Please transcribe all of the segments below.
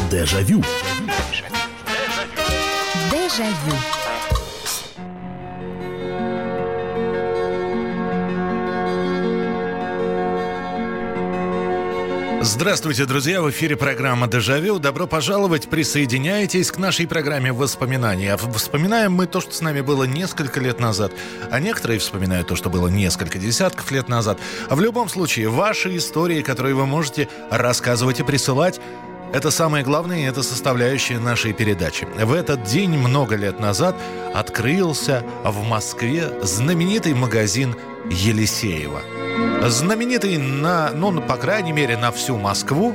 Дежавю. Дежавю. Здравствуйте, друзья! В эфире программа «Дежавю». Добро пожаловать, присоединяйтесь к нашей программе воспоминаний. А вспоминаем мы то, что с нами было несколько лет назад. А некоторые вспоминают то, что было несколько десятков лет назад. А в любом случае, ваши истории, которые вы можете рассказывать и присылать, это самое главное, и это составляющая нашей передачи. В этот день, много лет назад, открылся в Москве знаменитый магазин Елисеева. Знаменитый по крайней мере, на всю Москву.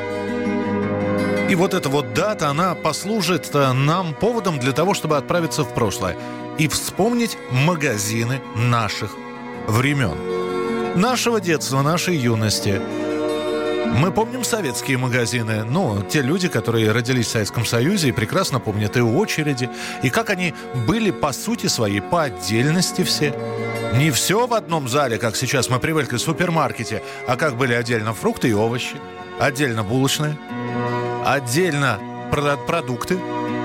И вот эта вот дата, она послужит нам поводом для того, чтобы отправиться в прошлое и вспомнить магазины наших времен. Нашего детства, нашей юности. Мы помним советские магазины, те люди, которые родились в Советском Союзе и прекрасно помнят и очереди, и как они были по сути своей, по отдельности все. Не все в одном зале, как сейчас мы привыкли в супермаркете, а как были отдельно фрукты и овощи, отдельно булочные, отдельно продукты.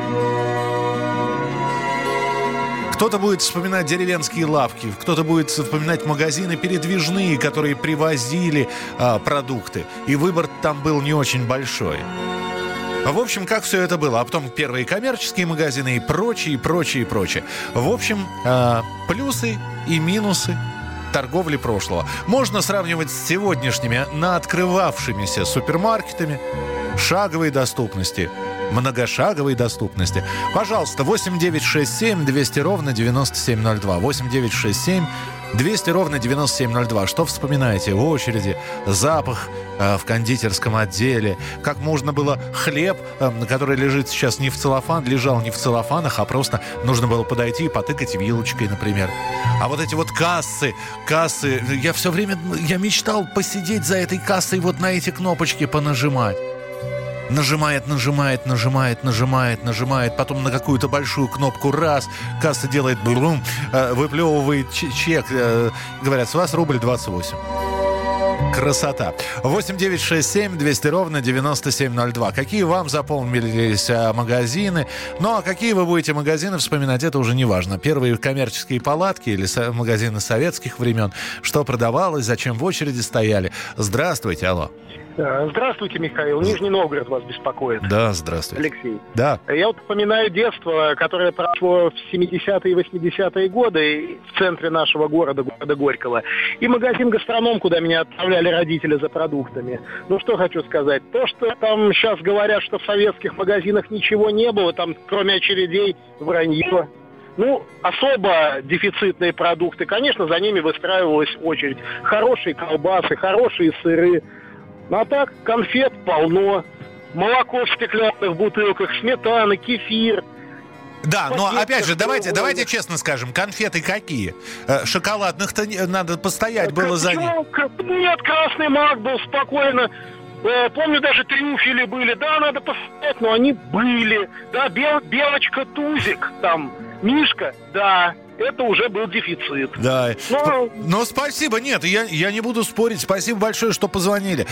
Кто-то будет вспоминать деревенские лавки, кто-то будет вспоминать магазины передвижные, которые привозили продукты. И выбор там был не очень большой. В общем, как все это было. А потом первые коммерческие магазины и прочее, прочее, прочее. В общем, плюсы и минусы торговли прошлого. Можно сравнивать с сегодняшними наоткрывавшимися супермаркетами шаговой доступности, многошаговой доступности. Пожалуйста, 8-967-200-97-02. 8-967-200-97-02. Что вспоминаете? Очереди, запах в кондитерском отделе. Как можно было хлеб, который лежит сейчас лежал не в целлофанах, а просто нужно было подойти и потыкать вилочкой, например. А вот эти вот кассы. Я все время мечтал посидеть за этой кассой, вот на эти кнопочки понажимать. Нажимает, потом на какую-то большую кнопку раз, касса делает блум, выплевывает чек, говорят, с вас рубль 28. Красота. 8-967-200-97-02. Какие вам запомнились магазины? А какие вы будете магазины вспоминать, это уже не важно. Первые коммерческие палатки или магазины советских времен. Что продавалось, зачем в очереди стояли? Здравствуйте, алло. Здравствуйте, Михаил. Нижний Новгород вас беспокоит. Да, здравствуйте. Алексей. Да. Я вспоминаю детство, которое прошло в 70-е и 80-е годы в центре нашего города Горького. И магазин «Гастроном», куда меня отправляли родители за продуктами. Что хочу сказать. То, что там сейчас говорят, что в советских магазинах ничего не было, там кроме очередей, вранье. Особо дефицитные продукты, конечно, за ними выстраивалась очередь. Хорошие колбасы, хорошие сыры. А так, конфет полно, молоко в стеклянных бутылках, сметана, кефир. Да, но опять же, давайте честно скажем, конфеты какие? Шоколадных-то надо постоять было за ним. Нет, красный мак был спокойно. Помню, даже трюфели были. Да, надо постоять, но они были. Да, белочка, тузик, там, мишка, да. Это уже был дефицит. Да. Но спасибо. Нет, я не буду спорить. Спасибо большое, что позвонили.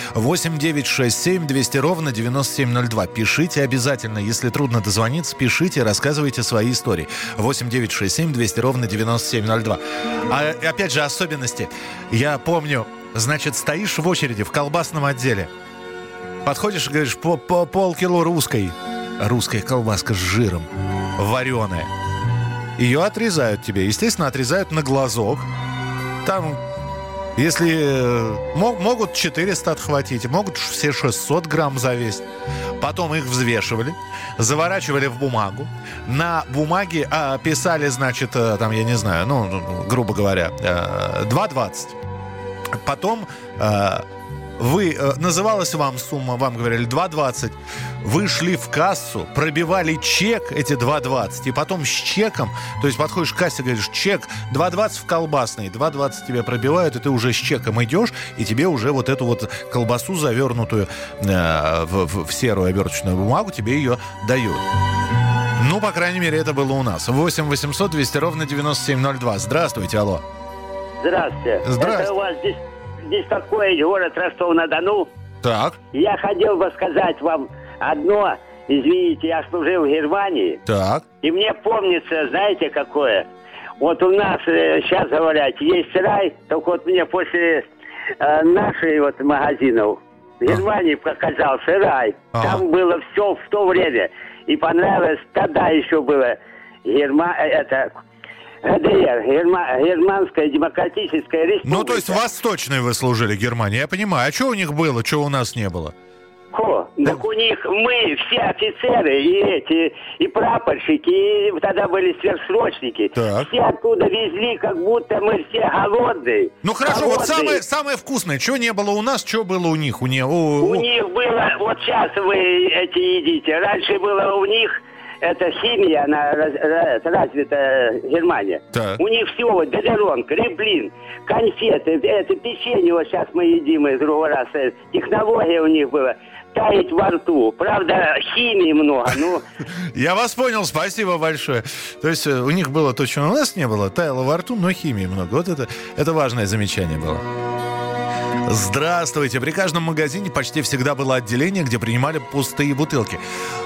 8-967-200-97-02. Пишите обязательно. Если трудно дозвониться, пишите, рассказывайте свои истории. 8-967-200-97-02. А опять же, особенности. Я помню, стоишь в очереди в колбасном отделе. Подходишь и говоришь, полкило русской. Русская колбаска с жиром. Вареная. Ее отрезают тебе. Естественно, отрезают на глазок. Там, если могут 400 отхватить, могут все 600 грамм завесить. Потом их взвешивали, заворачивали в бумагу. На бумаге писали, грубо говоря, 2,20. Потом называлась вам сумма, вам говорили 2,20. Вы шли в кассу, пробивали чек, эти 2,20, и потом с чеком, то есть подходишь к кассе, говоришь, чек 2,20 в колбасный, 2,20 тебе пробивают, и ты уже с чеком идешь, и тебе уже вот эту вот колбасу, завернутую в серую оберточную бумагу, тебе ее дают. По крайней мере, это было у нас. 8-800-200-97-02. Здравствуйте, алло. Здравствуйте. Это у вас здесь такой город Ростов-на-Дону. Так. Я хотел бы сказать вам одно. извините, я служил в Германии. Так. И мне помнится, знаете, какое? Вот у нас, сейчас говорят, есть рай, только вот мне после наших вот магазинов в Германии показался рай. Там было все в то время. И понравилось, тогда еще было ГДР, Германская демократическая республика. Ну, то есть восточной вы служили в Германии, я понимаю. А что у них было, что у нас не было? Так у них мы, все офицеры, и прапорщики, и тогда были сверхсрочники. Так. Все оттуда везли, как будто мы все голодные. Ну хорошо, голодные. Вот самое вкусное, что не было у нас, что было у них? У них было, вот сейчас вы эти едите, раньше было у них... Это химия, она развита Германия. Так. У них все, вот, бедерон, креплин, конфеты, это печенье, вот сейчас мы едим из другого раза. Технология у них была таять во рту. Правда, химии много, ну... Я вас понял, спасибо большое. То есть у них было то, чего у нас не было, таяло во рту, но химии много. Вот это важное замечание было. Здравствуйте. При каждом магазине почти всегда было отделение, где принимали пустые бутылки.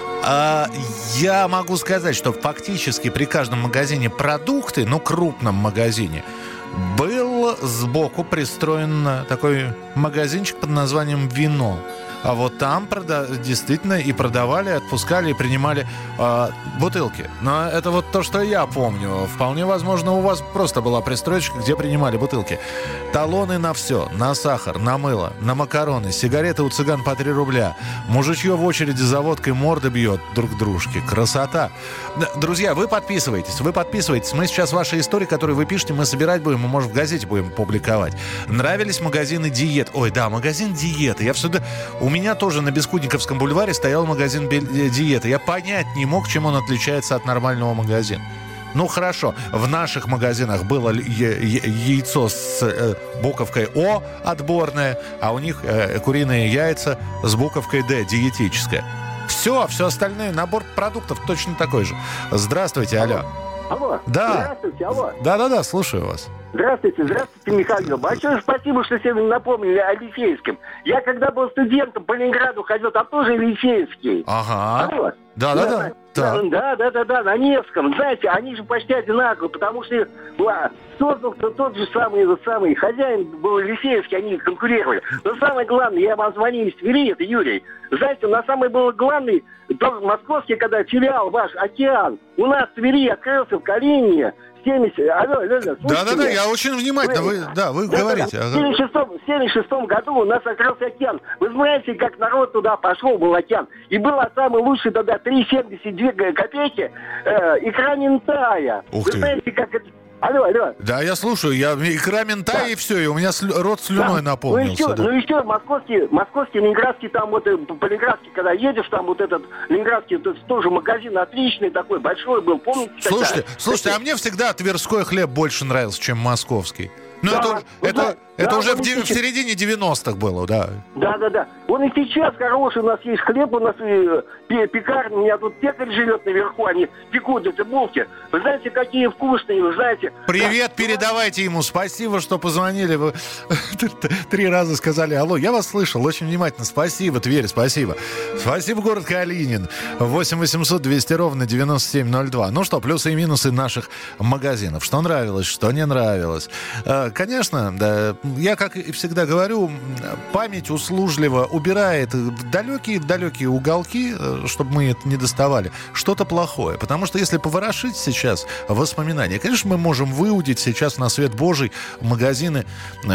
Я могу сказать, что фактически при каждом магазине продукты, крупном магазине, был сбоку пристроен такой магазинчик под названием «Вино». А вот там действительно и продавали, отпускали, и принимали бутылки. Но это вот то, что я помню. Вполне возможно, у вас просто была пристроечка, где принимали бутылки. Талоны на все. На сахар, на мыло, на макароны. Сигареты у цыган по 3 рубля. Мужичье в очереди за водкой морды бьет друг дружке. Красота. Друзья, вы подписывайтесь. Мы сейчас ваши истории, которые вы пишете, мы собирать будем. Мы, может, в газете будем публиковать. Нравились магазины диет? Ой, да, магазин диеты. Я всегда... У меня тоже на Бескудниковском бульваре стоял магазин диеты. Я понять не мог, чем он отличается от нормального магазина. Ну, хорошо, в наших магазинах было яйцо с буковкой О отборное, а у них куриные яйца с буковкой Д диетическое. Все остальное, набор продуктов точно такой же. Здравствуйте, алло. Алло. Да. Здравствуйте, алло. Да, слушаю вас. Здравствуйте, Михаил. Большое спасибо, что сегодня напомнили о Лифеевском. Я когда был студентом по Ленинграду ходил, там тоже Лифеевский. Ага. Алло. Да, на Невском. Знаете, они же почти одинаковые, потому что создал тот же самый хозяин был Лифеевский, они конкурировали. Но самое главное, я вам звонил из Твери, это Юрий. Знаете, на самый был главный, московский, когда филиал ваш, «Океан», у нас в Твери открылся в Калинине. 70. Алло, да, я очень внимательно. Вы говорите. В 76-м году у нас открылся «Океан». Вы знаете, как народ туда пошел, был «Океан». И было самый лучший тогда 3,72 копейки икра Минтая. Ух Вы ты. знаете, как это... Алло. Да, я слушаю. Икра Минтая, и все. И у меня рот слюной наполнился. Ну еще московский, ленинградский, там вот по Ленинградски, когда едешь, там вот этот ленинградский, тоже магазин отличный такой, большой был, помните? Слушайте, а мне всегда тверской хлеб больше нравился, чем московский. Ну, это уже в середине 90-х было, да. Да. Он и сейчас хороший, у нас есть хлеб, у нас пекарня, у меня тут пекарь живет наверху, они пекут эти булки. Вы знаете, какие вкусные, вы знаете. Привет, передавайте ему, спасибо, что позвонили. Вы 3 раза сказали алло, я вас слышал, очень внимательно, спасибо, Тверь, спасибо. Спасибо, город Калинин. 8 800 200 ровно 9702. Ну что, плюсы и минусы наших магазинов. Что нравилось, что не нравилось. Конечно, да, я, как и всегда говорю, память услужливо убирает в далекие уголки, чтобы мы это не доставали, что-то плохое. Потому что если поворошить сейчас воспоминания, конечно, мы можем выудить сейчас на свет Божий магазины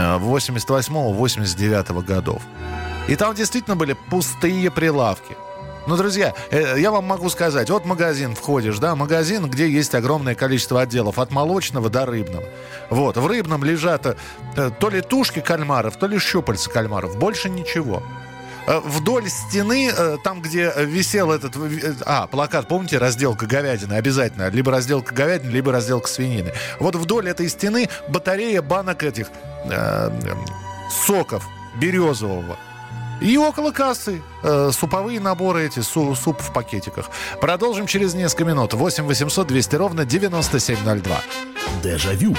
88-89 годов. И там действительно были пустые прилавки. Ну, друзья, я вам могу сказать, вот магазин входишь, да, магазин, где есть огромное количество отделов, от молочного до рыбного. Вот, в рыбном лежат то ли тушки кальмаров, то ли щупальца кальмаров, больше ничего. Вдоль стены, там, где висел этот... плакат, помните, разделка говядины обязательно. Либо разделка говядины, либо разделка свинины. Вот вдоль этой стены батарея банок этих соков березового. И около кассы суповые наборы эти, суп в пакетиках. Продолжим через несколько минут. 8 800 200 ровно 9702. Дежавю.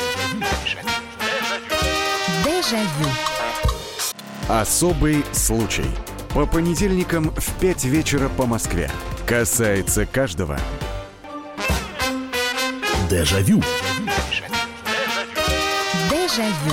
Особый случай. По понедельникам в 5 вечера по Москве. Касается каждого. Дежавю. Дежавю.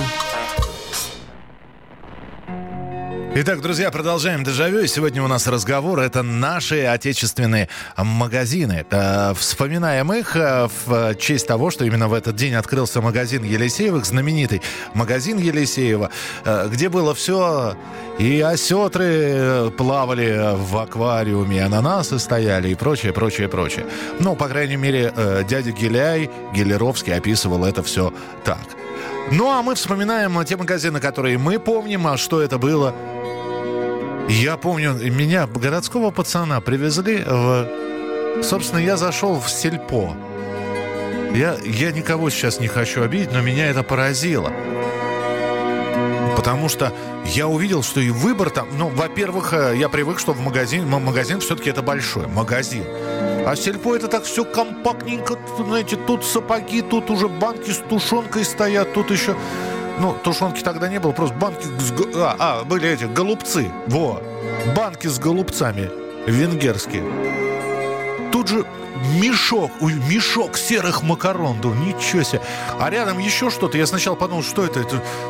Итак, друзья, продолжаем «Дежавю». И сегодня у нас разговор. Это наши отечественные магазины. Вспоминаем их в честь того, что именно в этот день открылся магазин Елисеевых, знаменитый магазин Елисеева, где было все. И осетры плавали в аквариуме, ананасы стояли и прочее, прочее, прочее. Ну, по крайней мере, дядя Гиляй, Гелеровский описывал это все так. Ну, а мы вспоминаем те магазины, которые мы помним, а что это было. Я помню, меня, городского пацана, привезли в... Собственно, я зашел в сельпо. Я никого сейчас не хочу обидеть, но меня это поразило. Потому что я увидел, что и выбор там... Ну, во-первых, я привык, что магазин все-таки это большой магазин. А сельпо это так все компактненько, знаете, тут сапоги, тут уже банки с тушенкой стоят, тут еще... Ну, тушенки тогда не было, просто банки... были эти голубцы, банки с голубцами венгерские. Тут же мешок серых макарон, ничего себе. А рядом еще что-то, я сначала подумал, что это?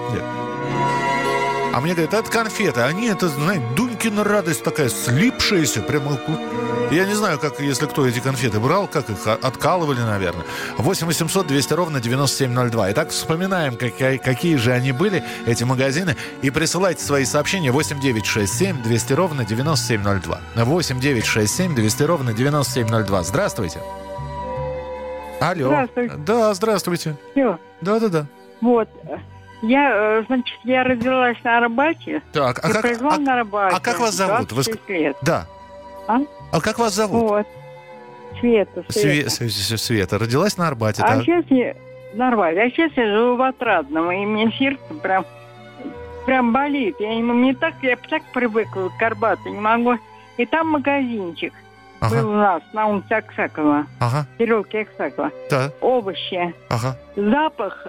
А мне говорят, это конфеты. Они, это, знаете, Дунькина радость такая, слипшаяся. Прямо, я не знаю, как, если кто эти конфеты брал, как их откалывали, наверное. 8 800 200 ровно 9702. Итак, вспоминаем, какие же они были, эти магазины. И присылайте свои сообщения 8 967 200 ровно 9702. 8 967 200 ровно 9702. Здравствуйте. Алло. Здравствуйте. Да, здравствуйте. Все. Да. Вот. Я родилась на Арбате. Так, на Арбате. А как вас зовут? 26 лет. Да. А как вас зовут? Вот. Света. Света. Родилась на Арбате. А сейчас я на Арбате. А сейчас я живу в Отрадном. И мне сердце прям болит. Я так привыкла к Арбату. Не могу. И там магазинчик. Был у нас на улице Аксакова. Переулке Аксакова. Да. Овощи. Запах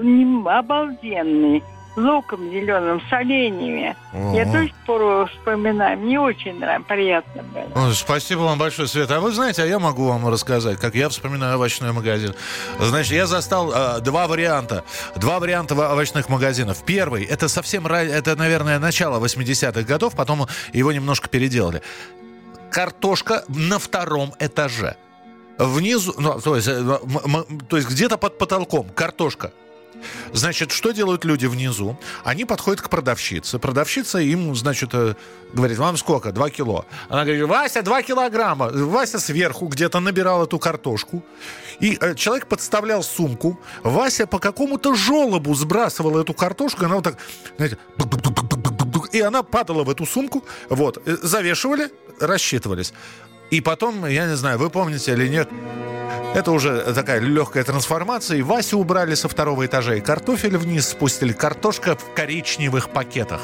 обалденный. Луком зеленым, с оленями. Я до сих пор вспоминаю. Мне очень приятно было. Спасибо вам большое, Света. А вы знаете, я могу вам рассказать, как я вспоминаю овощной магазин. Значит, я застал два варианта овощных магазинов. Первый, это это, наверное, начало 80-х годов, потом его немножко переделали. Картошка на втором этаже. Внизу, то есть где-то под потолком картошка. Значит, что делают люди внизу? Они подходят к продавщице. Продавщица им, значит, говорит, вам сколько? 2 кило. Она говорит, Вася, 2 килограмма. Вася сверху где-то набирал эту картошку. И человек подставлял сумку. Вася по какому-то желобу сбрасывал эту картошку. И она вот так, знаете, и она падала в эту сумку. Вот, завешивали, рассчитывались. И потом, я не знаю, вы помните или нет, это уже такая легкая трансформация. И Васю убрали со второго этажа, и картофель вниз спустили. Картошка в коричневых пакетах.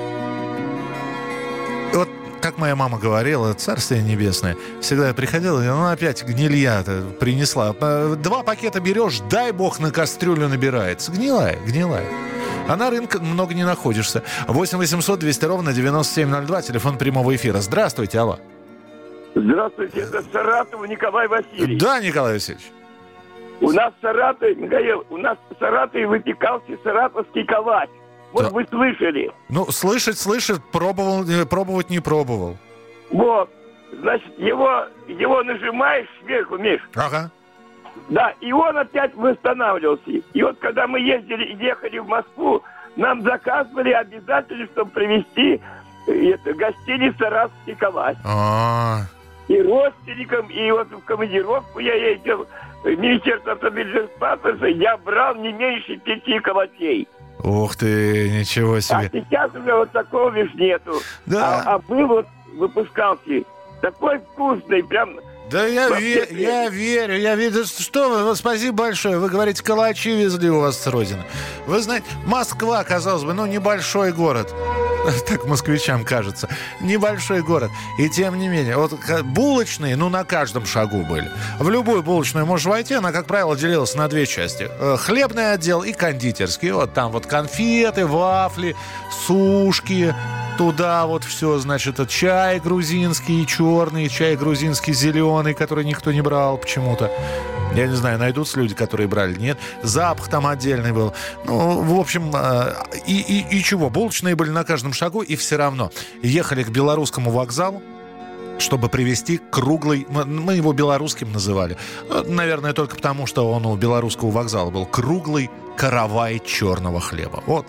Вот как моя мама говорила, царствие небесное, всегда я приходила, и она опять гнилья принесла. 2 пакета берешь, дай бог, на кастрюлю набирается. Гнилая. А на рынке много не находишься. 8 800 200 ровно 9702, телефон прямого эфира. Здравствуйте, алло. Здравствуйте, это Саратов Николай Васильевич. Да, Николай Васильевич. У нас в Саратове, Михаил, выпекался саратовский калач. Вот вы слышали. Ну, слышать, пробовать не пробовал. Вот, значит, его нажимаешь сверху, Миш. Ага. Да, и он опять восстанавливался. И вот когда мы ехали в Москву, нам заказывали обязательно, чтобы привезти гостиниц саратовский калач. И родственникам, и вот в командировку я ездил в Министерство автомобильных транспорта, я брал не меньше 5 калачей. Ух ты, ничего себе. А сейчас уже вот такого лишь нету. Да. А был вот, выпускался, такой вкусный, прям... Да я верю. Что вы, спасибо большое. Вы говорите, калачи везли у вас с родины. Вы знаете, Москва, казалось бы, небольшой город. Так москвичам кажется. Небольшой город. И тем не менее, вот булочные, на каждом шагу были. В любую булочную можешь войти, она, как правило, делилась на 2 части. Хлебный отдел и кондитерский. Вот там вот конфеты, вафли, сушки. Туда вот все, значит, чай грузинский черный, чай грузинский зеленый, который никто не брал почему-то. Я не знаю, найдутся люди, которые брали, нет. Запах там отдельный был. Ну, в общем, и чего? Булочные были на каждом шагу, и все равно ехали к Белорусскому вокзалу, чтобы привезти круглый... Мы его белорусским называли. Наверное, только потому, что он у Белорусского вокзала был. Круглый каравай черного хлеба. Вот.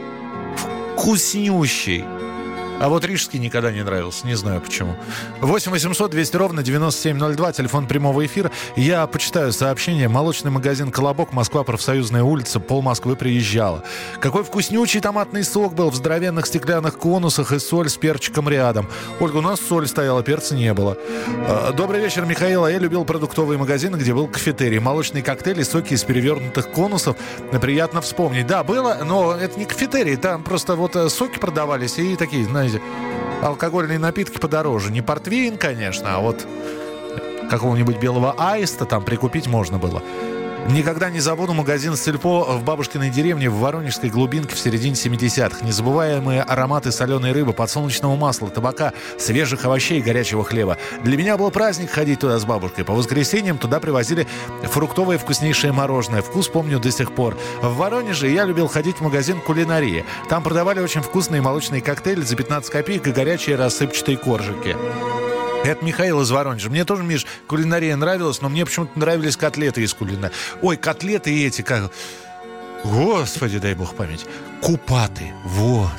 Вкуснющий. А вот рижский никогда не нравился, не знаю почему. 8 800 200 ровно 9702, телефон прямого эфира. Я почитаю сообщение. Молочный магазин «Колобок», Москва, Профсоюзная улица, пол Москвы приезжала. Какой вкуснючий томатный сок был в здоровенных стеклянных конусах и соль с перчиком рядом. Ольга, у нас соль стояла, перца не было. Добрый вечер, Михаил. Я любил продуктовые магазины, где был кафетерий. Молочные коктейли, соки из перевернутых конусов. Приятно вспомнить. Да, было, но это не кафетерий. Там просто вот соки продавались и такие, знаете, алкогольные напитки подороже. Не портвейн, конечно, а вот какого-нибудь белого аиста там прикупить можно было. Никогда не забуду магазин «Сельпо» в бабушкиной деревне в Воронежской глубинке в середине 70-х. Незабываемые ароматы соленой рыбы, подсолнечного масла, табака, свежих овощей и горячего хлеба. Для меня был праздник ходить туда с бабушкой. По воскресеньям туда привозили фруктовое вкуснейшее мороженое. Вкус помню до сих пор. В Воронеже я любил ходить в магазин «Кулинария». Там продавали очень вкусные молочные коктейли за 15 копеек и горячие рассыпчатые коржики. Это Михаил из Воронежа. Мне тоже, Миш, кулинария нравилась, но мне почему-то нравились котлеты из кулинарии. Ой, котлеты эти, как... Господи, дай бог память. Купаты, вот.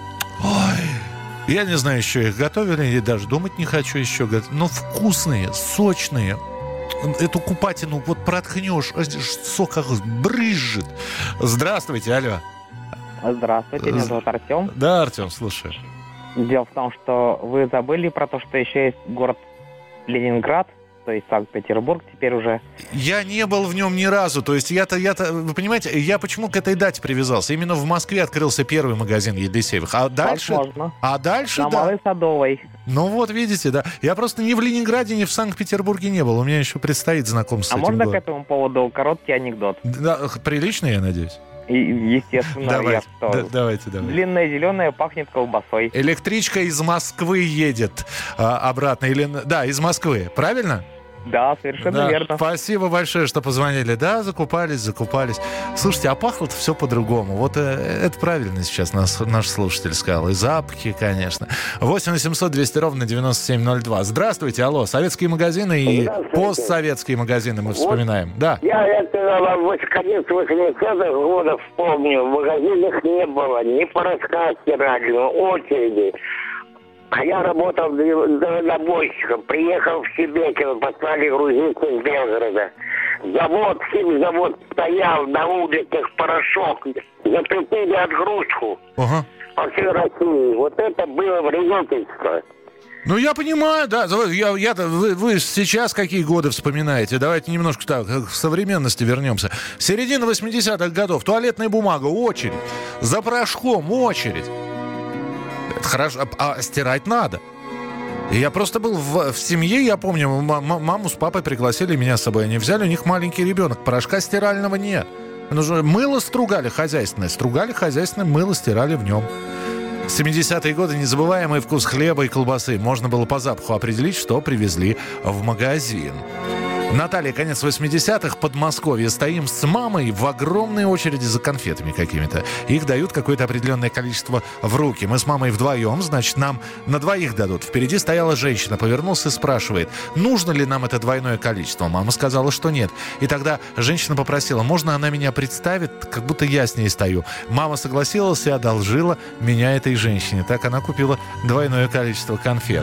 Ой. Я не знаю, еще их готовили, и даже думать не хочу еще готовить. Но вкусные, сочные. Эту купатину вот проткнешь, сок как брызжет. Здравствуйте, алло. Здравствуйте, меня зовут Артем. Да, Артем, слушаю. Дело в том, что вы забыли про то, что еще есть город Ленинград, то есть Санкт-Петербург теперь уже. Я не был в нем ни разу. То есть я-то, вы понимаете, я почему к этой дате привязался? Именно в Москве открылся первый магазин Елисеевых. А дальше... Возможно. А дальше, на Малой Садовой. Ну вот, видите, да. Я просто ни в Ленинграде, ни в Санкт-Петербурге не был. У меня еще предстоит знакомство с этим городом. А можно к этому поводу короткий анекдот? Да, приличный, я надеюсь. Естественно, давайте. Длинная зеленая пахнет колбасой. Электричка из Москвы едет обратно. Да, из Москвы. Правильно? Да, совершенно верно. Спасибо большое, что позвонили. Да, закупались. Слушайте, а пахло-то все по-другому. Вот это правильно сейчас наш слушатель сказал. И запахи, конечно. 8 800 200 ровно 9702. Здравствуйте, алло. Советские магазины и постсоветские магазины мы вспоминаем. Да. Я это в конец 80-х годов помню. В магазинах не было ни порошка стирального, очереди. А я работал дальнобойщиком. Приехал в Шебекино, послали грузиться из Белгорода. Химзавод стоял на улицах, порошок. Запретили отгрузку по всей России. Вот это было вредительство. Ну, я понимаю, да. Вы сейчас какие годы вспоминаете? Давайте немножко так, к современности вернемся. Середина 80-х годов. Туалетная бумага, очередь. За порошком очередь. Это хорошо, а стирать надо. И я просто был в семье, я помню, маму с папой пригласили меня с собой. Они взяли, у них маленький ребенок, порошка стирального нет. Мыло стругали хозяйственное, мыло стирали в нем. 70-е годы, незабываемый вкус хлеба и колбасы. Можно было по запаху определить, что привезли в магазин. Наталья, конец 80-х, Подмосковье. Стоим с мамой в огромной очереди за конфетами какими-то. Их дают какое-то определенное количество в руки. Мы с мамой вдвоем, значит, нам на двоих дадут. Впереди стояла женщина, повернулся и спрашивает, нужно ли нам это двойное количество. Мама сказала, что нет. И тогда женщина попросила, можно она меня представит, как будто я с ней стою. Мама согласилась и одолжила меня этой женщине. Так она купила двойное количество конфет.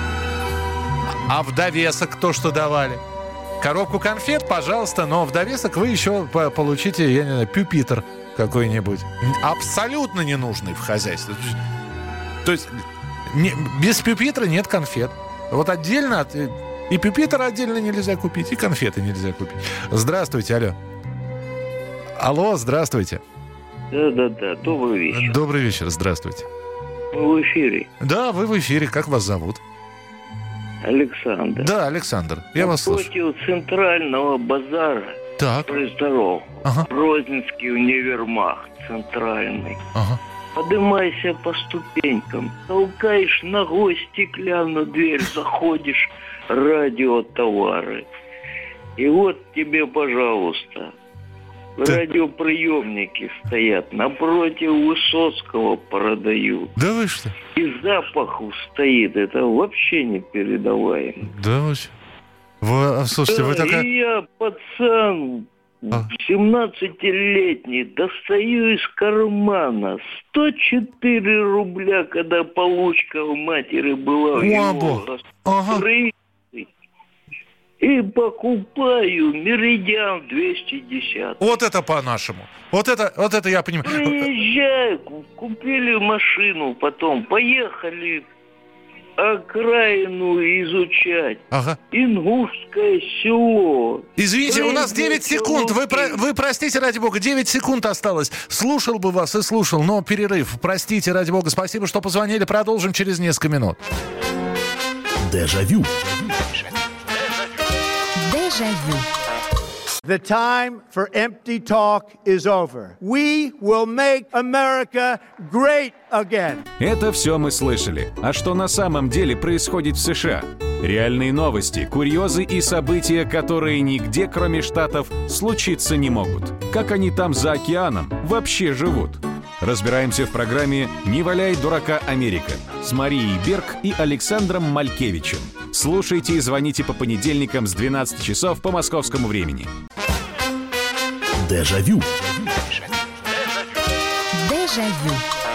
А в довесок то, что давали? Коробку конфет, пожалуйста, но в довесок вы еще получите, я не знаю, пюпитр какой-нибудь. Абсолютно ненужный в хозяйстве. То есть без пюпитра нет конфет. Вот отдельно, и пюпитр отдельно нельзя купить, и конфеты нельзя купить. Здравствуйте, алло. Алло, здравствуйте. Да, добрый вечер. Добрый вечер, здравствуйте. Вы в эфире? Да, вы в эфире. Как вас зовут? Александр. Да, Александр, я вас слушаю. Против центрального базара. Так. Здоров. Розненский универмаг центральный. поднимайся по ступенькам, толкаешь ногой стеклянную дверь, заходишь, радиотовары. И вот тебе, пожалуйста, радиоприемники стоят, напротив Высоцкого продают. Да вы что? И запах стоит, это вообще не передаваемо. Да вы что? Слушайте, вы такая... И я, пацан, 17-летний, достаю из кармана 104 рубля, когда получка у матери была в его раскрытой. И покупаю Меридиан 210. Вот это по-нашему. Вот это я понимаю. Приезжай, купили машину, потом поехали окраину изучать. Ага. Ингушское село. Извините, у нас 9 секунд. Вы простите, ради бога, 9 секунд осталось. Слушал бы вас и слушал, но перерыв. Простите, ради бога. Спасибо, что позвонили. Продолжим через несколько минут. Дежавю. The time for empty talk is over. We will make America great again. Это все мы слышали. А что на самом деле происходит в США? Реальные новости, курьезы и события, которые нигде, кроме Штатов, случиться не могут. Как они там за океаном вообще живут? Разбираемся в программе «Не валяй дурака, Америка» с Марией Берг и Александром Малькевичем. Слушайте и звоните по понедельникам с 12 часов по московскому времени. Дежавю. Дежавю.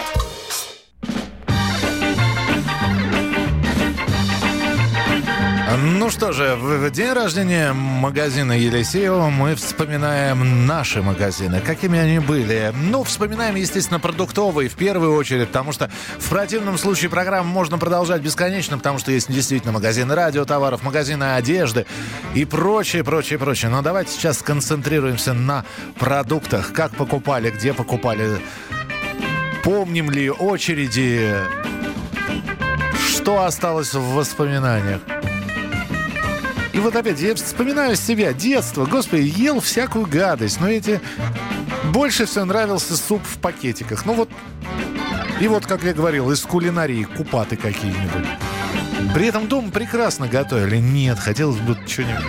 Ну что же, в день рождения магазина Елисеева мы вспоминаем наши магазины. Какими они были? Ну, вспоминаем, естественно, продуктовые в первую очередь, потому что в противном случае программу можно продолжать бесконечно, потому что есть действительно магазины радиотоваров, магазины одежды и прочее. Но давайте сейчас сконцентрируемся на продуктах. Как покупали, где покупали, помним ли очереди, что осталось в воспоминаниях. И вот опять, я вспоминаю себя, детство. Господи, ел всякую гадость. Но больше всего нравился суп в пакетиках. Ну вот, и вот, как я говорил, из кулинарии купаты какие-нибудь. При этом дома прекрасно готовили. Нет, хотелось бы что-нибудь.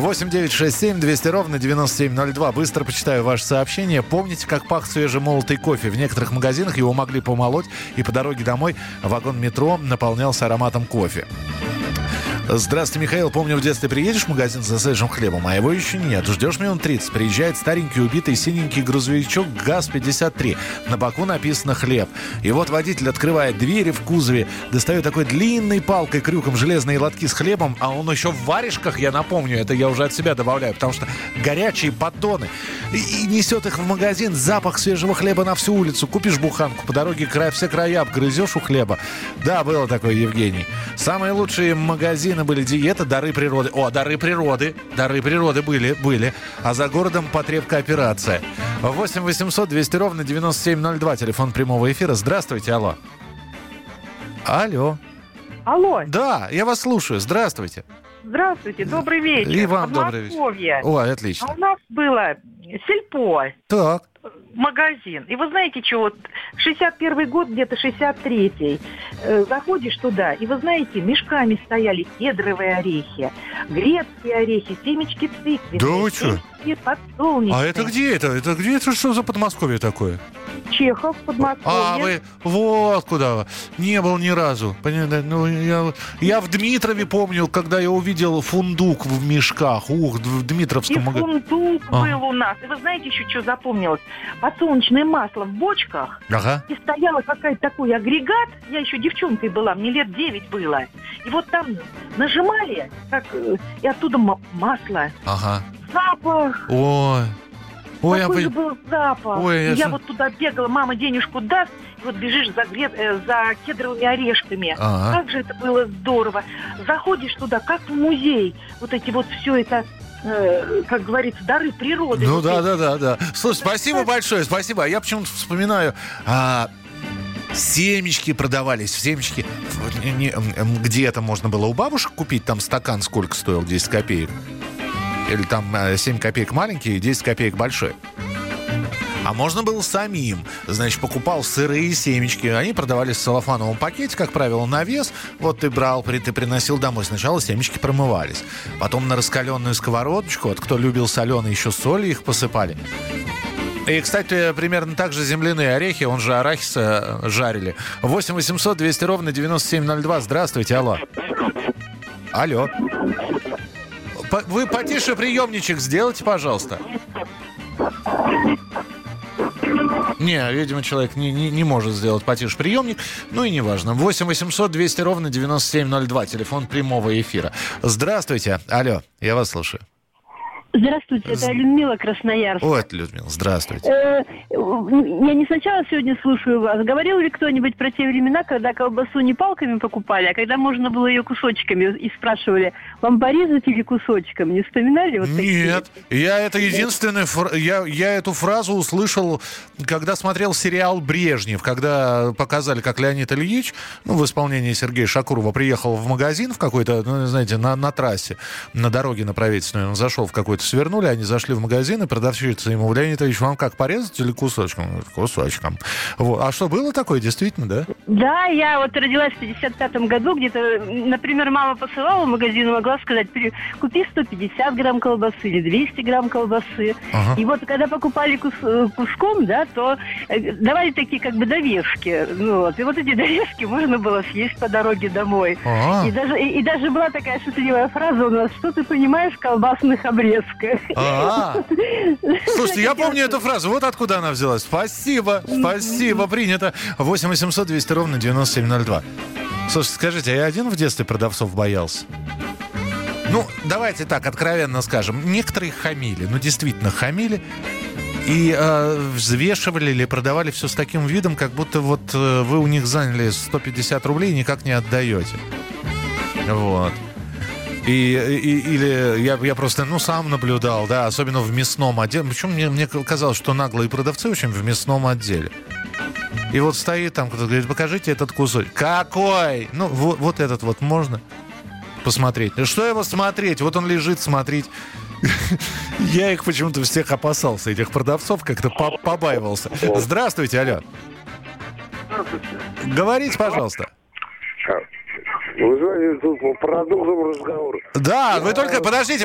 8-967-200-97-02. Быстро почитаю ваше сообщение. Помните, как пах свежемолотый кофе? В некоторых магазинах его могли помолоть, и по дороге домой вагон метро наполнялся ароматом кофе. Здравствуйте, Михаил. Помню, в детстве приедешь в магазин за свежим хлебом, а его еще нет. Ждешь минут 30. Приезжает старенький, убитый синенький грузовичок ГАЗ-53. На боку написано «Хлеб». И вот водитель открывает двери в кузове, достает такой длинной палкой, крюком железные лотки с хлебом, а он еще в варежках, я напомню, это я уже от себя добавляю, потому что горячие поддоны. И несет их в магазин, запах свежего хлеба на всю улицу. Купишь буханку, по дороге все края обгрызешь у хлеба. Да, было такое, Евгений. Самые лучшие магазины были «Диета», «Дары природы». О, «Дары природы». «Дары природы» были. А за городом «Потребкооперация». 8-800-200-97-02. Телефон прямого эфира. Здравствуйте, алло. Алло. Да, я вас слушаю. Здравствуйте. Здравствуйте, добрый вечер. И вам добрый вечер. Ой, отлично. А у нас было сельпо. Так. Магазин. И вы знаете, что вот 61-й год, где-то 63-й, заходишь туда, и вы знаете, мешками стояли кедровые орехи, грецкие орехи, семечки тыквы. Да вы что? Подсолнечные. А это где это? Это где это? Что за Подмосковье такое? Чехов, Подмосковье. А вы вот куда? Не был ни разу. Ну, я в Дмитрове помню, когда я увидел фундук в мешках. В Дмитровском магазине. И фундук был у нас. И вы знаете еще, что запомнилось? Подсолнечное масло в бочках. Ага. И стояла какой-то такой агрегат. Я еще девчонкой была, мне лет 9 было. И вот там нажимали, и оттуда масло. Ага. Запах. Ой. Какой же был запах. Я вот туда бегала, мама денежку даст, и вот бежишь за кедровыми орешками. Ага. Как же это было здорово. Заходишь туда, как в музей. Вот эти вот все это, как говорится, дары природы. Ну да. Слушай, спасибо большое, спасибо. Я почему-то вспоминаю... Семечки продавались. Семечки где-то можно было у бабушек купить. Там стакан сколько стоил? 10 копеек. Или там 7 копеек маленький и 10 копеек большой. А можно было самим. Значит, покупал сырые семечки. Они продавались в целлофановом пакете, как правило, на вес. Вот ты брал, ты приносил домой. Сначала семечки промывались. Потом на раскаленную сковородочку. Вот кто любил соленые, еще соли их посыпали. И, кстати, примерно так же земляные орехи, он же арахис, жарили. 8 800 200 ровно 9702. Здравствуйте, алло. Алло. Вы потише приемничек сделайте, пожалуйста. Не, видимо, человек не может сделать потише приемник. Ну и неважно. 8 800 200 ровно 9702. Телефон прямого эфира. Здравствуйте. Алло, я вас слушаю. Здравствуйте, это Людмила, Красноярск. Ой, это Людмила, здравствуйте. Я не сначала сегодня слушаю вас. Говорил ли кто-нибудь про те времена, когда колбасу не палками покупали, а когда можно было ее кусочками, и спрашивали, вам порезать или кусочком? Не вспоминали вот такие? Нет, я это единственное, я эту фразу услышал, когда смотрел сериал «Брежнев», когда показали, как Леонид Ильич, в исполнении Сергея Шакурова, приехал в магазин в какой-то, знаете, на трассе, на дороге на правительственной, он зашел в какой-то, свернули, они зашли в магазин, и продавщица ему: Леонид Ильич, вам как, порезать или кусочком? Он говорит: кусочком. Вот. А что, было такое, действительно, да? Да, я вот родилась в 55-м году, где-то, например, мама посылала в магазин, могла сказать: купи 150 грамм колбасы или 200 грамм колбасы. Ага. И вот когда покупали куском, да, то давали такие как бы довески. И вот эти довески можно было съесть по дороге домой. Ага. И даже была такая шутливая фраза у нас: что ты понимаешь в колбасных обрезках? Слушайте, я помню эту фразу. Вот откуда она взялась. Спасибо, принято. 8 800 200 ровно 9702. Слушайте, скажите, я один в детстве продавцов боялся? Давайте так, откровенно скажем. Некоторые хамили, действительно хамили. И взвешивали или продавали все с таким видом, как будто вот вы у них заняли 150 рублей и никак не отдаете. Вот. Или я просто, сам наблюдал, да, особенно в мясном отделе. Причем мне казалось, что наглые продавцы очень в мясном отделе. И вот стоит там кто-то, говорит: покажите этот кусочек. Какой? Вот этот вот можно посмотреть. Что его смотреть? Вот он лежит, смотреть. Я их почему-то всех опасался, этих продавцов, как-то побаивался. Здравствуйте, алло. Говорите, пожалуйста. Вы знаете, тут по продуктам разговор. Да, вы только... Подождите.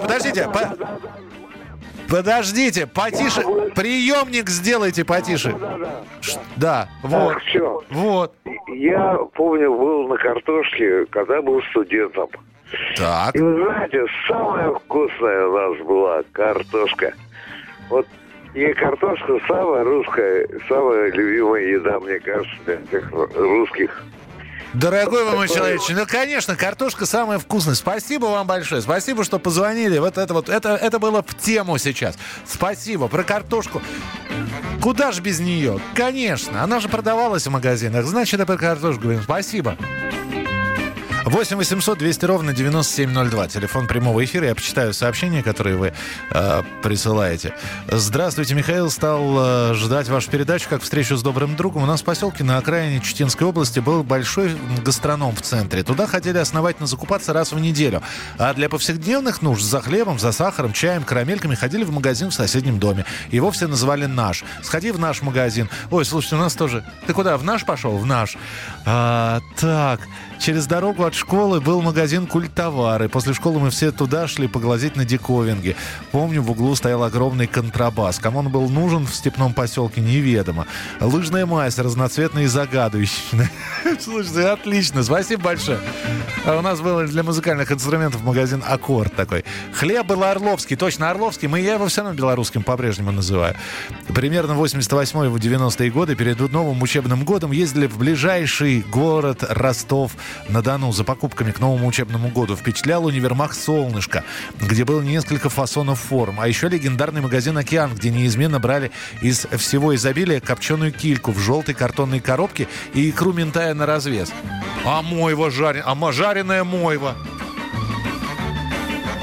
Подождите, потише. Приемник сделайте потише. Да, вот. Так, все. Вот. Я помню, был на картошке, когда был студентом. Так. И вы знаете, самая вкусная у нас была картошка. Вот и картошка самая русская, самая любимая еда, мне кажется, для всех русских. Дорогой вы мой человек, конечно, картошка самая вкусная. Спасибо вам большое. Спасибо, что позвонили. Это было в тему сейчас. Спасибо. Про картошку. Куда же без нее? Конечно. Она же продавалась в магазинах. Значит, это про картошку говорим. Спасибо. 8 800 200 ровно 9702. Телефон прямого эфира. Я почитаю сообщения, которые вы присылаете. Здравствуйте, Михаил. Стал ждать вашу передачу как встречу с добрым другом. У нас в поселке на окраине Читинской области был большой гастроном в центре. Туда ходили основательно закупаться раз в неделю. А для повседневных нужд за хлебом, за сахаром, чаем, карамельками ходили в магазин в соседнем доме. Его все называли «Наш». Сходи в наш магазин. Ой, слушайте, у нас тоже... Ты куда? В наш пошел? В наш. Так... Через дорогу от школы был магазин «Культтовары». После школы мы все туда шли поглазеть на диковинги. Помню, в углу стоял огромный контрабас. Кому он был нужен в степном поселке, неведомо. Лыжная мазь, разноцветная и загадочная. Слушайте, отлично. Спасибо большое. У нас был для музыкальных инструментов магазин «Аккорд» такой. Хлеб был орловский. Точно орловский. Я его все равно белорусским по-прежнему называю. Примерно в 88-90-е годы перед новым учебным годом ездили в ближайший город Ростов на Дону за покупками к новому учебному году. Впечатлял универмаг «Солнышко», где было несколько фасонов форм. А еще легендарный магазин «Океан», где неизменно брали из всего изобилия копченую кильку в желтой картонной коробке и икру минтая на развес. Жареная мойва.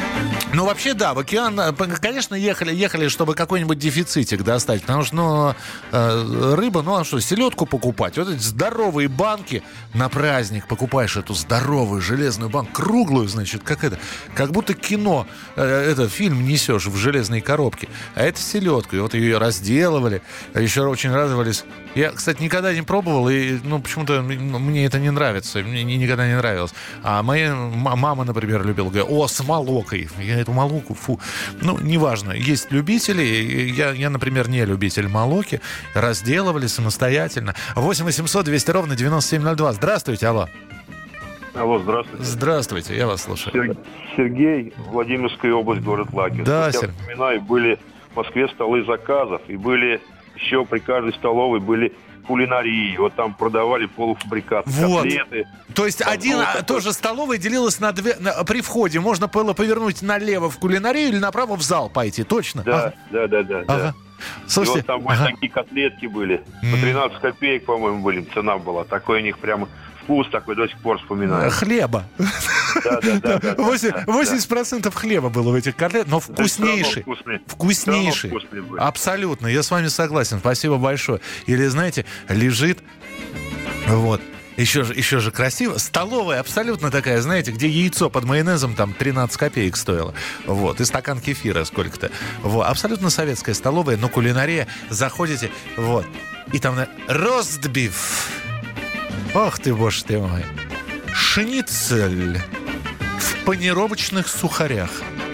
Ну, вообще, да, в океан, конечно, ехали, чтобы какой-нибудь дефицитик достать, потому что, рыба, а что, селедку покупать? Вот эти здоровые банки на праздник покупаешь эту здоровую железную банку, круглую, значит, как будто кино, этот фильм несешь в железной коробке, а это селедка, и вот ее разделывали, еще очень радовались. Я, кстати, никогда не пробовал, и, почему-то мне это не нравится, мне никогда не нравилось. А моя мама, например, любила, говорит, с молокой. Я эту молоку, неважно. Есть любители, я, например, не любитель молоки. Разделывали самостоятельно. 8 800 200 ровно 9702. Здравствуйте, алло. Алло, здравствуйте. Здравствуйте, я вас слушаю. Сергей, Владимирская область, город Лакин. Да, Сергей. Я вспоминаю, были в Москве столы заказов, и были еще при каждой столовой были кулинарии. Вот там продавали полуфабрикаты, котлеты. То есть тоже столовая делилась на две. При входе можно было повернуть налево в кулинарию или направо в зал пойти, точно? Да. Слушайте, и вот там вот такие котлетки были. По 13 копеек, по-моему, были. Цена была. Такой у них прямо вкус такой, до сих пор вспоминаю. Хлеба. Да. 80% хлеба было в этих котлетах, но вкуснейший. Вкуснейший. Абсолютно, я с вами согласен. Спасибо большое. Или, знаете, лежит, вот, еще же красиво. Столовая абсолютно такая, знаете, где яйцо под майонезом там 13 копеек стоило. Вот, и стакан кефира сколько-то. Вот, абсолютно советская столовая, но кулинария. Заходите, вот, и там ростбиф. Ох ты, боже ты мой. Шницель в панировочных сухарях.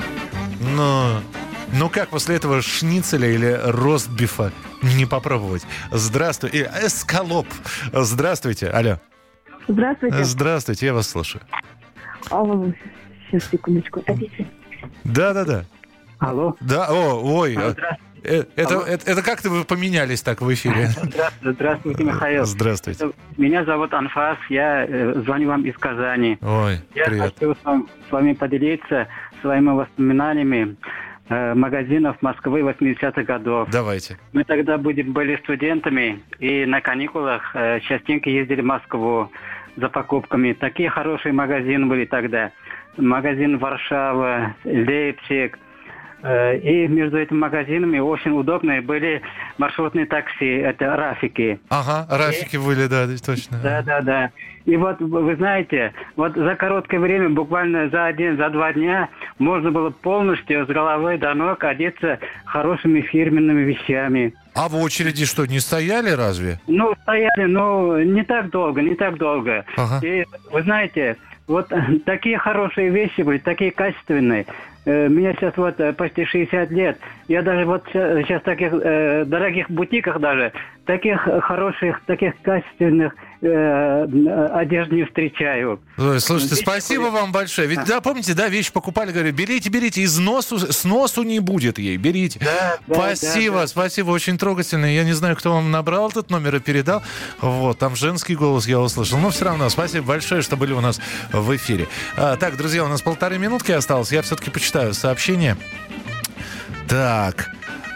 Ну как после этого шницеля или ростбифа не попробовать? Здравствуйте. Эскалоп. Здравствуйте. Алло. Здравствуйте. Здравствуйте, я вас слушаю. Алло, сейчас, секундочку. Да. Алло. Да, ой. Это как-то вы поменялись так в эфире? Здравствуйте, Михаил. Здравствуйте. Меня зовут Анфас, я звоню вам из Казани. Ой, привет. Я хочу с вами поделиться своими воспоминаниями магазинов Москвы 80-х годов. Давайте. Мы тогда были студентами, и на каникулах частенько ездили в Москву за покупками. Такие хорошие магазины были тогда. Магазин Варшава, Лейпциг. И между этими магазинами очень удобные были маршрутные такси, это Рафики. Ага, Рафики были, да, точно. Да. И вот, вы знаете, вот за короткое время, буквально за 1-2 дня, можно было полностью с головы до ног одеться хорошими фирменными вещами. А в очереди что, не стояли разве? Стояли, но не так долго. Ага. И вы знаете, вот такие хорошие вещи были, такие качественные. Мне сейчас вот почти 60 лет. Я даже вот сейчас в таких дорогих бутиках даже, таких хороших, таких каственных одежд не встречаю. Ой, слушайте, спасибо вам большое. Ведь, помните, вещи покупали, говорю, берите, и сносу не будет ей, берите. Спасибо, очень трогательно. Я не знаю, кто вам набрал этот номер и передал. Вот, там женский голос я услышал. Но все равно, спасибо большое, что были у нас в эфире. Так, друзья, у нас 1,5 минутки осталось. Я все-таки почитаю сообщение. Так.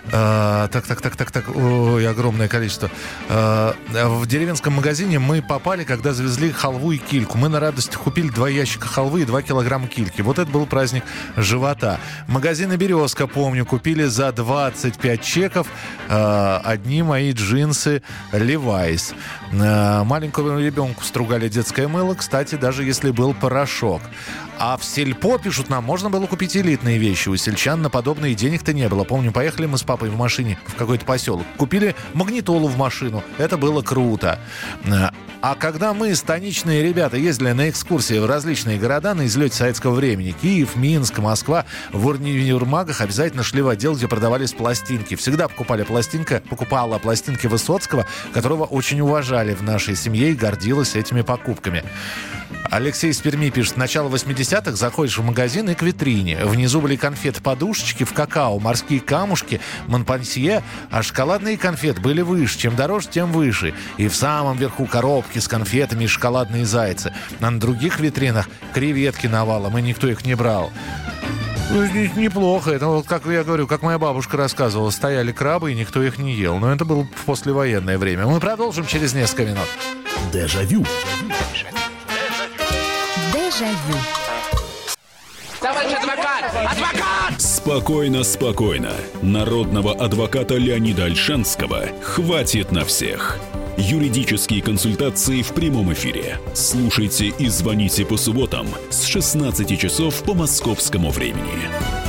Ой, огромное количество. В деревенском магазине мы попали, когда завезли халву и кильку. Мы на радость купили 2 ящика халвы и 2 килограмма кильки. Вот это был праздник живота. Магазин «Березка», помню, купили за 25 чеков одни мои джинсы Levi's. Маленькому ребенку стругали детское мыло, кстати, даже если был порошок. А в сельпо, пишут нам, можно было купить элитные вещи. У сельчан на подобные денег-то не было. Помню, поехали мы с папой в машине в какой-то поселок. Купили магнитолу в машину. Это было круто. А когда мы, станичные ребята, ездили на экскурсии в различные города на излете советского времени, Киев, Минск, Москва, в универмагах обязательно шли в отдел, где продавались пластинки. Всегда покупала пластинки Высоцкого, которого очень уважали в нашей семье и гордилась этими покупками. Алексей из Перми пишет, начало 80-х заходишь в магазин и к витрине. Внизу были конфеты-подушечки в какао, морские камушки, монпансье, а шоколадные конфеты были выше. Чем дороже, тем выше. И в самом верху коробки с конфетами и шоколадные зайцы. А на других витринах креветки навалом, и никто их не брал. Неплохо. Это вот, как я говорю, как моя бабушка рассказывала, стояли крабы, и никто их не ел. Но это было в послевоенное время. Мы продолжим через несколько минут. Дежавю. Дежавю. Товарищ адвокат! Адвокат! Спокойно, спокойно. Народного адвоката Леонида Ольшанского хватит на всех. Юридические консультации в прямом эфире. Слушайте и звоните по субботам с 16 часов по московскому времени.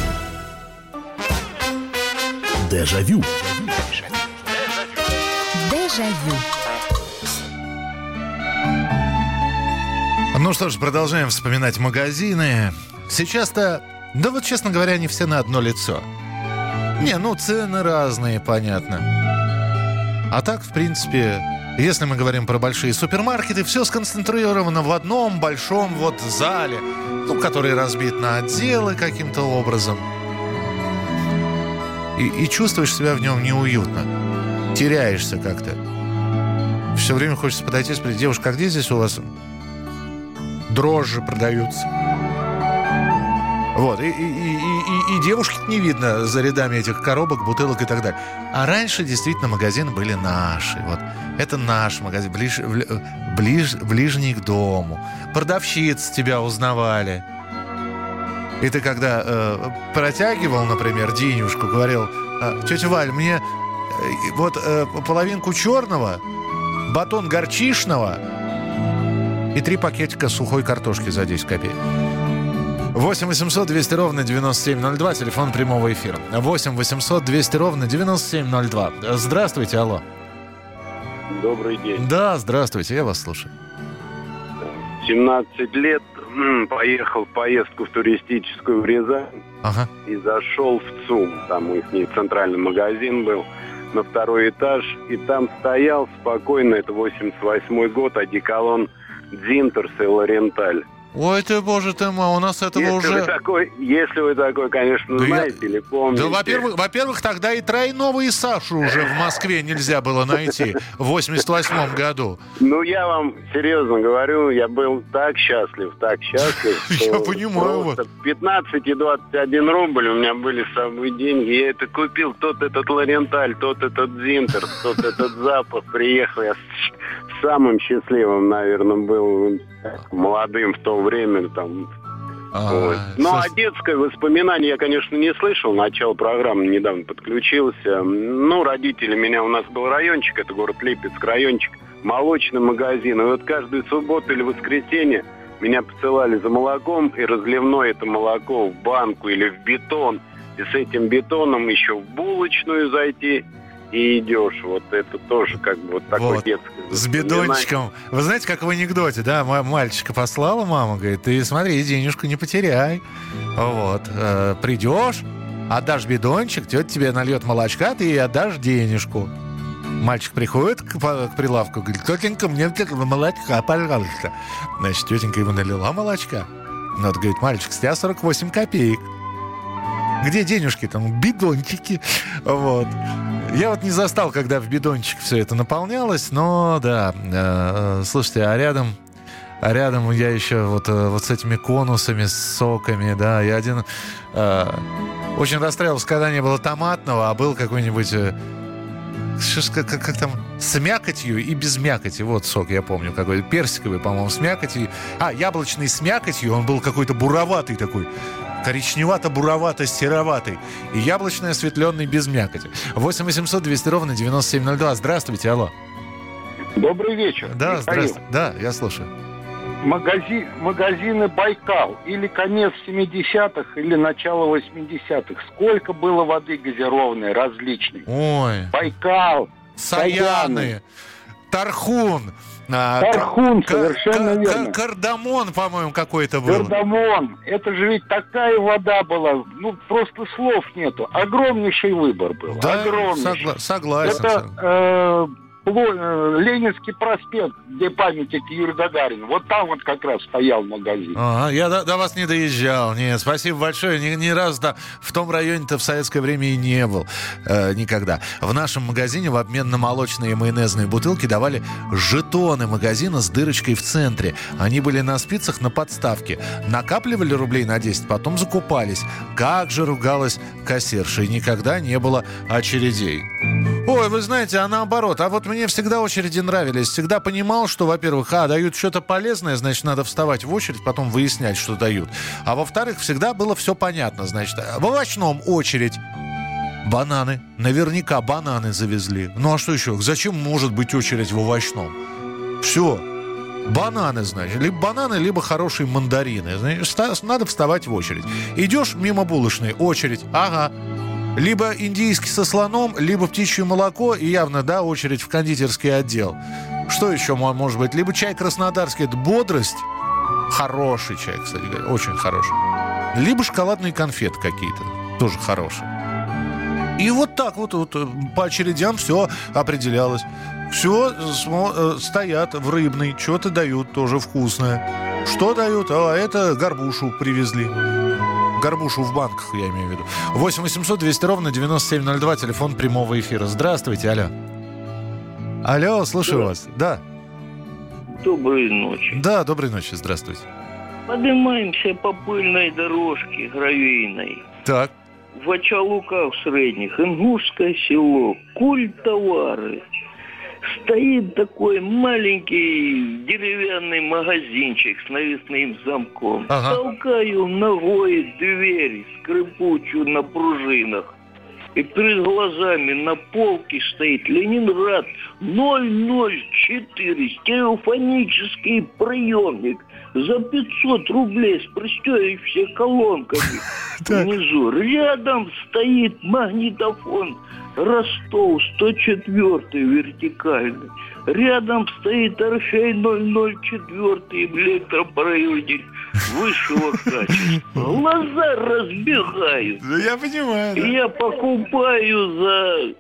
Дежавю. Дежавю. Ну что ж, продолжаем вспоминать магазины. Сейчас-то, да вот, честно говоря, они все на одно лицо. Не, ну цены разные, понятно. А так, в принципе, если мы говорим про большие супермаркеты, все сконцентрировано в одном большом вот зале, ну, который разбит на отделы каким-то образом. И чувствуешь себя в нем неуютно. Теряешься как-то. Все время хочется подойти и спросить: девушка, а где здесь у вас дрожжи продаются? Вот. И девушки не видно за рядами этих коробок, бутылок и так далее. А раньше действительно магазины были наши. Вот. Это наш магазин, ближний к дому. Продавщицы тебя узнавали. И ты когда протягивал, например, денежку, говорил: тетя Валь, мне вот половинку черного, батон горчичного и 3 пакетика сухой картошки за 10 копеек. 8 800 200 ровно 9702, телефон прямого эфира. 8 800 200 ровно 9702. Здравствуйте, алло. Добрый день. Да, здравствуйте, я вас слушаю. 17 лет, поехал в поездку в туристическую в Рязань. Ага. И зашел в ЦУМ, там у них центральный магазин был, на 2-й этаж, и там стоял спокойно, это 88-й год, одеколон Дзинтерс и Лоренталь. Ой ты, боже ты мой, у нас этого уже... Если вы такой, конечно, да знаете или помните. Да, во-первых, тогда и тройного и Сашу уже в Москве нельзя было найти в 88-м году. Ну, я вам серьезно говорю, я был так счастлив. Я понимаю. Вот. 15 и 21 рубль у меня были с собой деньги. Я это купил, тот этот Лоренталь, тот этот Дзинтерс, тот этот запах. Приехал я самым счастливым, наверное, был молодым в то время. Там. Вот. Ну, а детское воспоминание я, конечно, не слышал. Начало программы недавно подключился. Ну, родители меня, у нас был райончик, это город Липецк, райончик, молочный магазин. И вот каждую субботу или воскресенье меня посылали за молоком, и разливное это молоко в банку или в бетон. И с этим бетоном еще в булочную зайти. И идешь, вот это тоже как бы вот такой вот детский. С бидончиком. Вы знаете, как в анекдоте, да? Мальчика послала мама, говорит: ты смотри, денежку не потеряй. Вот. Придешь, отдашь бидончик, тетя тебе нальет молочка, ты ей отдашь денежку. Мальчик приходит к прилавку, говорит: тетенька, мне молочка, пожалуйста. Значит, тетенька ему налила молочка. Вот, говорит: мальчик, с тебя 48 копеек. Где денежки там? Бидончики. Вот. Я вот не застал, когда в бидончик все это наполнялось, но да. Слушайте, а рядом я еще вот с этими конусами, с соками, да. Я один очень расстраивался, когда не было томатного, а был какой-нибудь... Как там, с мякотью и без мякоти. Вот сок, я помню, какой. Персиковый, по-моему, с мякотью. Яблочный с мякотью, он был какой-то буроватый такой. Коричневато-буровато-сероватый. И яблочный осветленный без мякоти. 8 800 200 ровно 9702. Здравствуйте, алло. Добрый вечер. Да, здравствуйте. Да, я слушаю. Магазины «Байкал». Или конец 70-х, или начало 80-х. Сколько было воды газированной различной. Ой. «Байкал». Саяны. Тархун. Тархун, совершенно верно. Кардамон, по-моему, какой-то был. Кардамон. Это же ведь такая вода была. Ну, просто слов нету. Огромнейший выбор был. Да, огромнейший. Согласен. Это Ленинский проспект, где памятник Юрию Гагарину. Вот там вот как раз стоял магазин. Я до вас не доезжал. Нет, спасибо большое. Ни разу в том районе-то в советское время и не был. Никогда. В нашем магазине в обмен на молочные и майонезные бутылки давали жетоны магазина с дырочкой в центре. Они были на спицах на подставке. Накапливали рублей на 10, потом закупались. Как же ругалась кассирша. И никогда не было очередей. Ой, вы знаете, а наоборот. А вот мне всегда очереди нравились. Всегда понимал, что, во-первых, дают что-то полезное, значит, надо вставать в очередь, потом выяснять, что дают. А во-вторых, всегда было все понятно. Значит, в овощном очередь. Бананы. Наверняка бананы завезли. Ну а что еще? Зачем может быть очередь в овощном? Все. Бананы, значит. Либо бананы, либо хорошие мандарины. Значит, надо вставать в очередь. Идешь мимо булочной, очередь. Ага. Либо индийский со слоном, либо птичье молоко. И явно, да, очередь в кондитерский отдел. Что еще может быть? Либо чай краснодарский. Это бодрость. Хороший чай, кстати говоря. Очень хороший. Либо шоколадные конфеты какие-то. Тоже хорошие. И вот так вот по очередям все определялось. Все стоят в рыбной, что-то дают тоже вкусное. Что дают? Это горбушу привезли. Горбушу в банках, я имею в виду. 8 800 200 ровно 9702, телефон прямого эфира. Здравствуйте, алло. Алло, слушаю вас. Да. Доброй ночи. Да, доброй ночи, здравствуйте. Поднимаемся по пыльной дорожке гравийной. Так. В Очалуках средних, Ингушское село, Культ-товары. Стоит такой маленький деревянный магазинчик с навесным замком. Ага. Толкаю ногой дверь скрипучую на пружинах. И перед глазами на полке стоит Ленинград 004, стереофонический приемник. За 500 рублей с пристегивающимися колонками. Внизу рядом стоит магнитофон Ростов 104 вертикальный. Рядом стоит Орфей 004 электропроизводитель высшего качества. Глаза разбегают. Да я понимаю. Да. Я покупаю за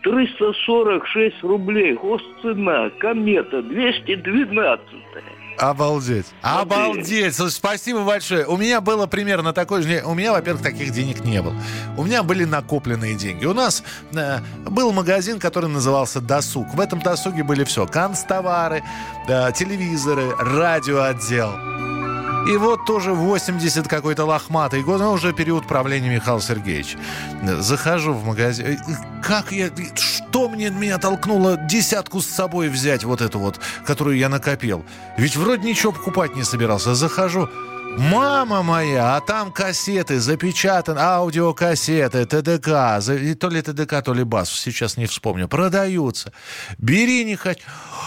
346 рублей. Госцена, комета 212. Обалдеть. Обалдеть. Спасибо большое. У меня было примерно такое же. У меня, во-первых, таких денег не было. У меня были накопленные деньги. У нас был магазин, который назывался «Досуг». В этом «Досуге» были все. Канцтовары, телевизоры, радиоотдел. И вот тоже 80 какой-то лохматый год, но уже период правления Михаила Сергеевича. Захожу в магазин. Что меня толкнуло десятку с собой взять вот эту вот, которую я накопил? Ведь вроде ничего покупать не собирался. Захожу. Мама моя, а там кассеты запечатаны, аудиокассеты, ТДК. То ли ТДК, то ли БАС, сейчас не вспомню. Продаются. Бери, не хочу.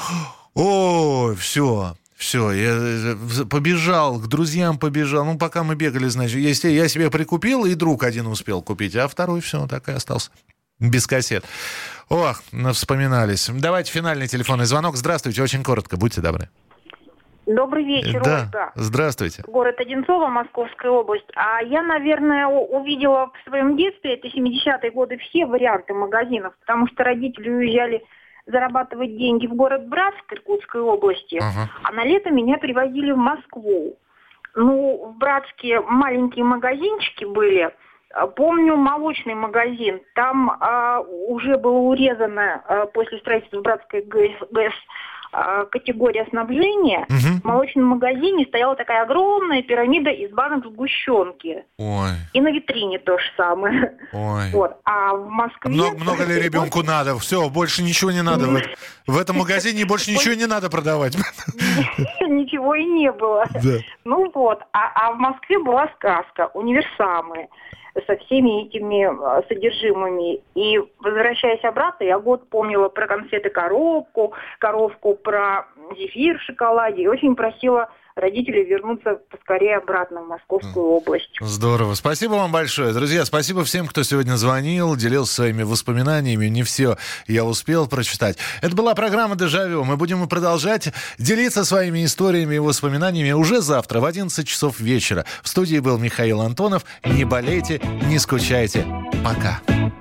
Ой, все. Все, я побежал, к друзьям побежал. Ну, пока мы бегали, значит, я себе прикупил, и друг один успел купить, а второй все, так и остался без кассет. Ох, вспоминались. Давайте финальный телефонный звонок. Здравствуйте, очень коротко, будьте добры. Добрый вечер, да. Ольга. Здравствуйте. Город Одинцово, Московская область. А я, наверное, увидела в своем детстве, это 70-е годы, все варианты магазинов, потому что родители уезжали зарабатывать деньги в город Братск Иркутской области, а на лето меня привозили в Москву. Ну, в Братске маленькие магазинчики были. Помню молочный магазин. Там уже было урезано после строительства Братской ГЭС категория снабжения. В молочном магазине стояла такая огромная пирамида из банок сгущенки. Ой. И на витрине то же самое. Ой. Вот. А в Москве... Много ли ребенку надо? Все, больше ничего не надо. В этом магазине больше ничего не надо продавать. Ничего и не было. Ну вот. А в Москве была сказка «Универсамы» со всеми этими содержимыми. И, возвращаясь обратно, я год помнила про конфеты коровку, про зефир в шоколаде. И очень просила родителей вернуться поскорее обратно в Московскую область. Здорово. Спасибо вам большое. Друзья, спасибо всем, кто сегодня звонил, делился своими воспоминаниями. Не все я успел прочитать. Это была программа «Дежавю». Мы будем продолжать делиться своими историями и воспоминаниями уже завтра в 11 часов вечера. В студии был Михаил Антонов. Не болейте, не скучайте. Пока.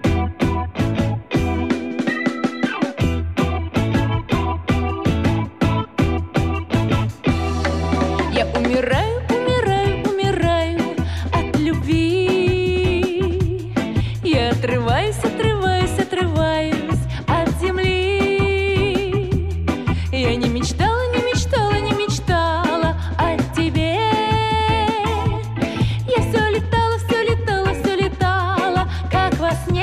Умираю от любви. Я отрываюсь от земли. Я не мечтала о тебе. Я все летала, как во сне.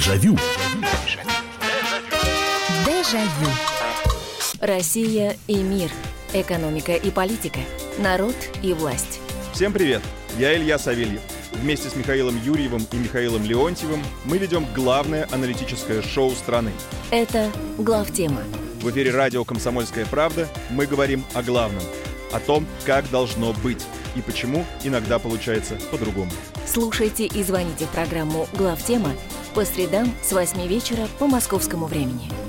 Дежавю. Дежавю. Россия и мир. Экономика и политика. Народ и власть. Всем привет! Я Илья Савельев. Вместе с Михаилом Юрьевым и Михаилом Леонтьевым мы ведем главное аналитическое шоу страны. Это «Главтема». В эфире радио «Комсомольская правда» мы говорим о главном. О том, как должно быть и почему иногда получается по-другому. Слушайте и звоните в программу «Главтема» по средам с 8 вечера по московскому времени.